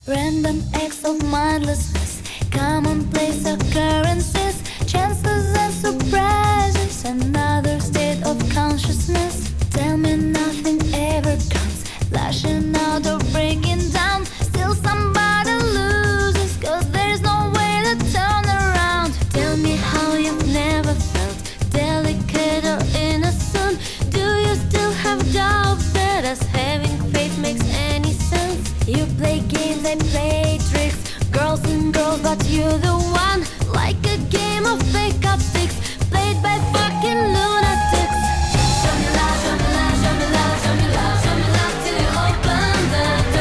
Random acts of mindlessness, commonplace occurrences, chances and surprises, another state of consciousness. Tell me nothing ever comes, flashing out or breaking down. Still somebody loses, cause there's no way to turn around. Tell me how you've never felt delicate or innocent. Do you still have doubts that us having faith makes any sense? You play games, I play tricks, girls and girls, but you're the